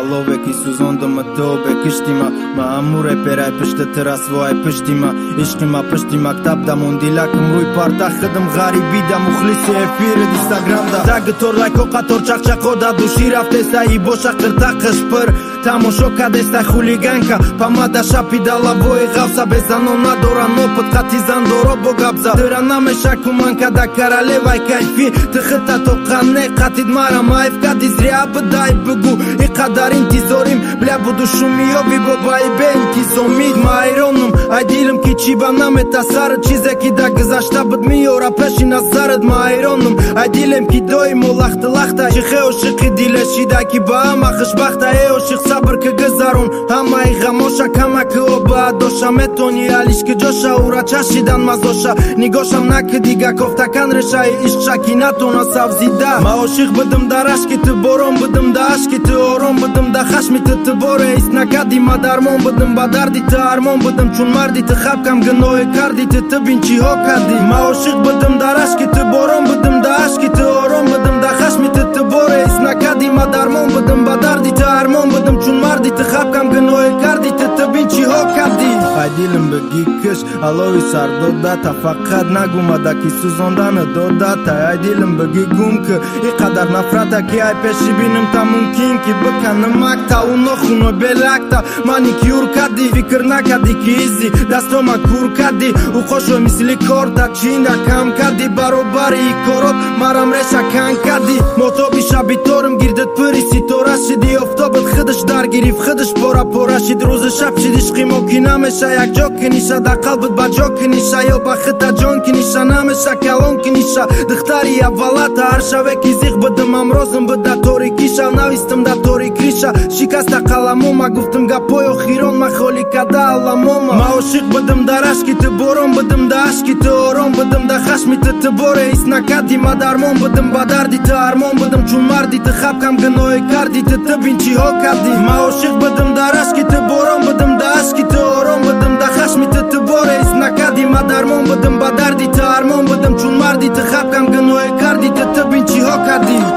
Ալով եք Իսուզոնդը մտով եք իշտիմա Մամուր է պերայ պշտը թրասվո այ պշտիմա Իշկիմա պշտիմա կտապ դա մոնդիլա կմրույ պարտա խդմ ғարիբի դա մուխլիսի էվիրը դիստագրամ դա Դա գտոր լայքո կատոր ճախճախո դա դուշիրավ տեսայի բոշա կրտա խշպր Թամոշոկա դեստա խուլիգանկա Պամադա շապի դալավո եղավսա Բեզանոնա դորանո պտկատիզան դորո բոգաբզա Դրանա մեշակում անկա դա կարալև այ կայֆի Թխտա տոқանե qatid maram այվկա դիզրիա բդայ բգու Իqadarin tizorим Bля budu шумиёби бабай бен Кисомид майроնում Այդիլմ քիչի բանամ է տասարը Չիզեկի դա գզաշտա բդմի օրա պեշին ասարըդ մայրոնում Այդիլեմ քիդոյի մոլախտը լախտա Չխե օ շխի դիլե շիդակի բաամ ախշբախտա է օ շխ սաբր կգզարուն Համայի ғամոշա կամակը օբա դոշա Մետոնի ալիշ կջոշա ուրա չաշիդան մազոշա Նիգոշամ նակը դիգա կովտական ռեշայի իշկ շակինա տոնա սավզիդա Մա օ շիխ բդմ դա ռաշկի տ բորոն բդմ դա աշկի տ օրոն բդմ դա խաշմի տ բորե իսնակադի մադարմոն բդմ բադարդի տ արմոն բդմ չուն մարդի տ խապ կամ գնոյ կարդի տ բինչի հոկադի Մա օ շիխ բդմ դա ռաշկի տ բորոն բդմ դա աշկի տ օրոն բդմ դա խաշմի տ բորե իսնակադի մադարմոն բդմ բադարդի տ արմոն բդմ չուն մարդի տ խապ կամ գնոյ կարդի տ բինչի հոկադի Այդիլմ բգի կշ ալովի սարդոդա թավախad նագումադա Իսուզոնդանը դոդատա Այդիլմ բգի գումքը իqadar նավրատակի այպեշի բինում տամունքինքի բկանը մակտա ունոխ ունո բելակտա Մանիկյուր կադի վիկրնակադի կիզի դաստոմա կուր կադի ու խոշո միսլի կորդա չինդա կամ կադի բարոբարի կորոտ մարամ ռեշա կան կադի մոտոբի շաբիտորում գիրդըտ պրիսի տորաշի դի օվտոբըտ խդշ դարգիրիվ խդշ պորա պորաշի դրուզը շապշի դիշխի մոքինա մեշայակ ջոքը նիշա դա կալբըտ բաջոքը նիշա յոբա խտա ջոնքի նիշա նամեշա կալոնքի նիշա դխտարի ավալատա արշավեք իզիղ բդմ ամրոզմ բդա տորի կիշա նավիստմ դա տորի կրիշա շիկաստա կալամոմա գուվտմ գապոյո խիրոն մախոլի կադա ալամոմա Մա օ շիխ բդմ դա ռաշկի տ բորոն բդմ դա աշկի տ օրոն բդմ դա խաշմի տ բորե իսնակադի մադարմոն բդմ բադարդի տ արմոն բդմ չուն մարդի տ խապ կամ գնոյ կարդի տ բինչի հոկադի Մա օ շիխ բդմ դա ռաշկի տ բորոն բդմ դա աշկի տ օրոն բդմ դա խաշմի տ բորե իսնակադի մադարմոն բդմ բադարդի տ արմոն բդմ չուն մարդի տ խապ կամ գնոյ կարդի տ բինչի հոկադի